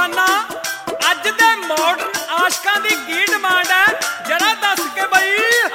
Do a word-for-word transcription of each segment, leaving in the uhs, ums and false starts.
दीवाना अज दे मॉडर्न आशकां दी की डिमांड है जरा दस के बई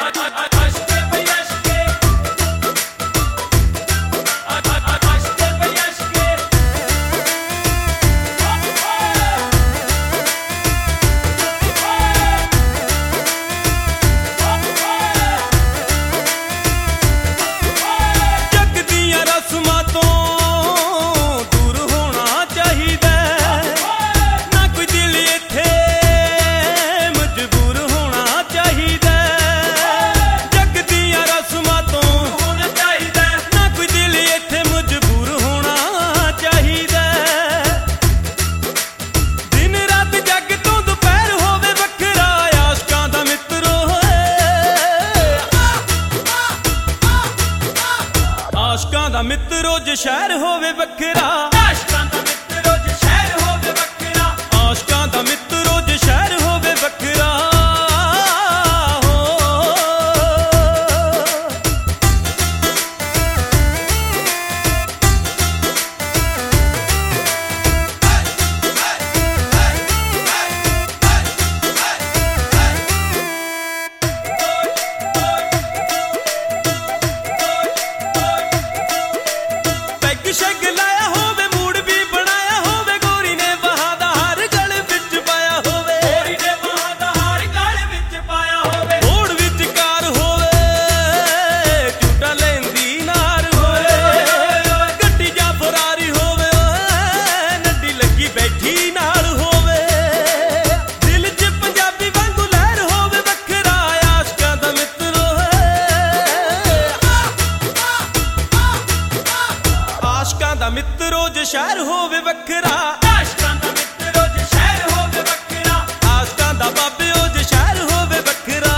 आशकां दा मित्रो जे शहर होवे वखरा आशकां दा मित्रो जे शहर होवे वखरा आशकां दा मित्रो जे शहर होवे वखरा शग लाया होवे मूड भी बनाया होवे गोरी ने बहादा हार गल विच पाया होवे गोरी ने बहादा हार गल विच पाया होवे होड़ विच कार होवे झूठा लेंदी नार होवे गड्डी जा फरारी होवे नड्डी लगी बैठी नाल होवे दिल च पंजाबी वांगू लहर होवे वखरा आशकां दा मित्रो आशकां दा मित्रो जे शहर होवे वखरा आशकां दा मित्रो जे शहर होवे वखरा आशकां दा बाबियो जे शहर होवे वखरा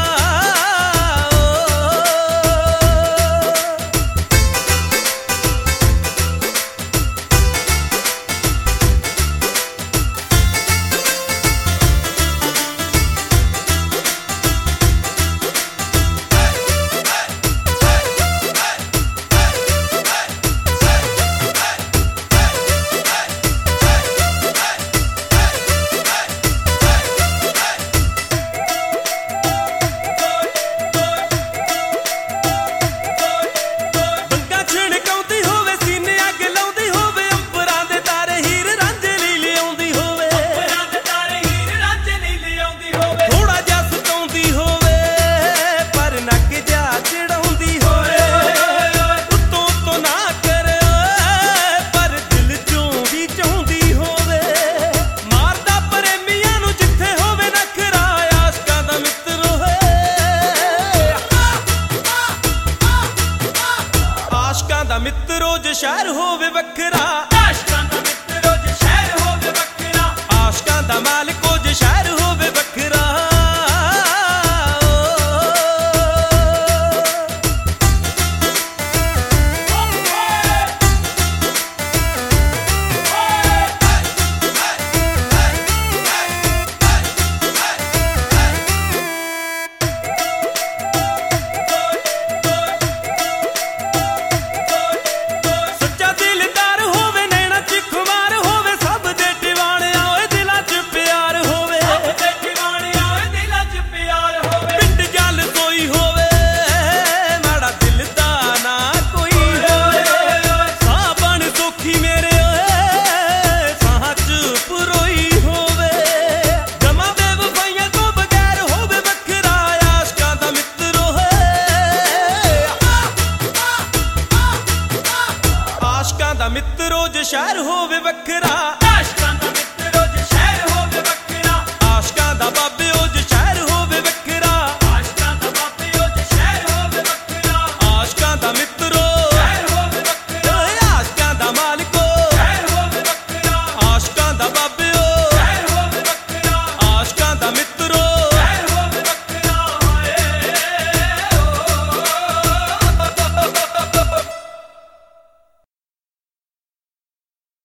आशकां दा मित्रो जे शहर होवे वखरा आशकां दा मित्रो जे शहर होवे वखरा आशकां दा मालिको जे शहर होवे वखरा आशकां दा मित्रो जे शहर होवे वखरा।